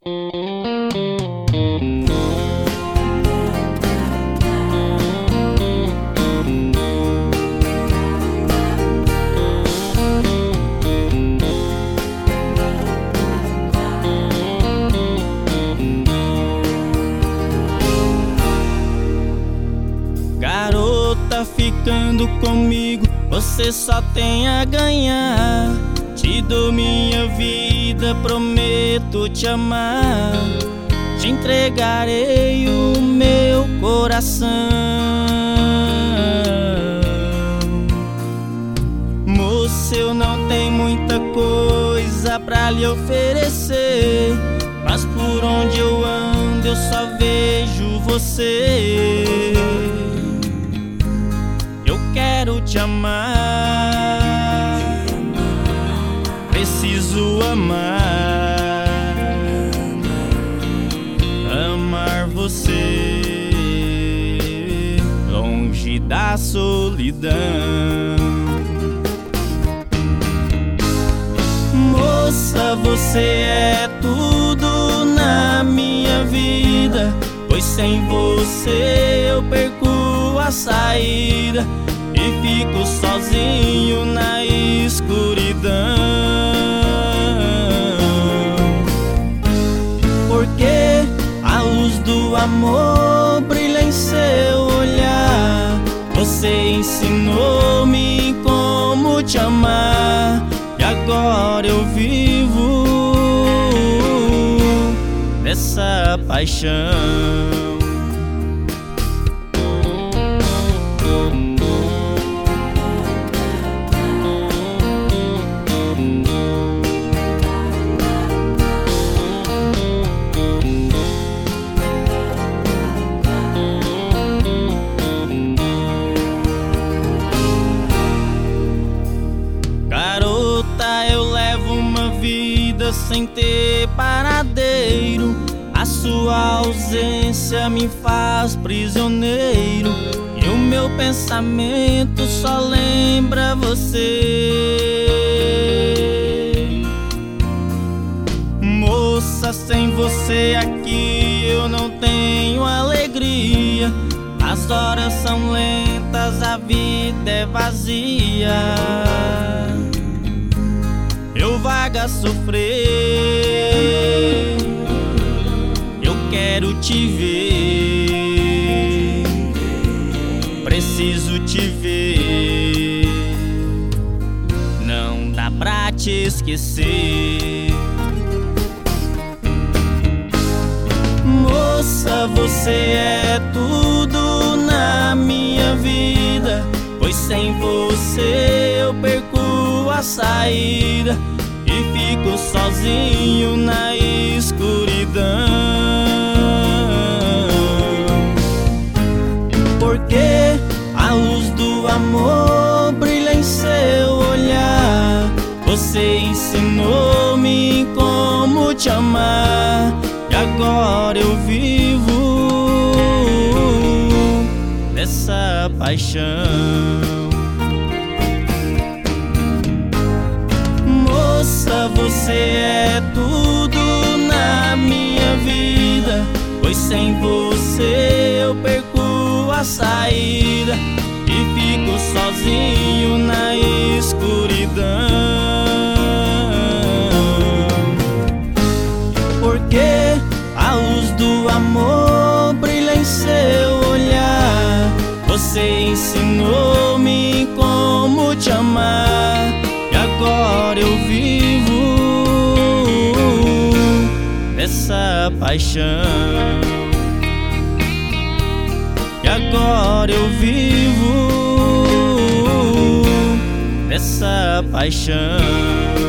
Garota, ficando comigo, você só tem a ganhar. Te dou minha vida, prometo te amar. Te entregarei o meu coração. Moça, eu não tenho muita coisa pra lhe oferecer, mas por onde eu ando eu só vejo você. Eu quero te amar, preciso amar, amar você, longe da solidão. Moça, você é tudo na minha vida, pois sem você eu perco a saída e fico sozinho na escuridão. Porque a luz do amor brilha em seu olhar. Você ensinou-me como te amar, e agora eu vivo dessa paixão. Garota, eu levo uma vida sem ter paradeiro. A sua ausência me faz prisioneiro, e o meu pensamento só lembra você. Moça, sem você aqui eu não tenho alegria. As horas são lentas, a vida é vazia. Eu vago a sofrer, eu quero te ver, preciso te ver, não dá pra te esquecer. Moça, você é tudo na minha vida, pois sem você eu perco a saída e fico sozinho na escuridão. Porque a luz do amor brilha em seu olhar. Você ensinou-me como te amar, e agora eu vivo dessa paixão. Moça, você é tudo na minha vida, pois sem você eu perco a saída e fico sozinho na escuridão. Porque a luz do amor brilha em seu olhar. Você ensinou-me como te amar, e agora eu vivo dessa paixão. E agora eu vivo dessa paixão.